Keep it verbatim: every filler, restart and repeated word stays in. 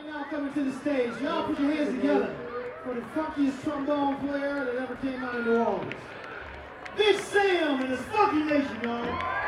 Right now, coming to the stage, y'all put your hands together for the funkiest trombone player that ever came out of New Orleans. Big Sam and his Funky Nation, y'all.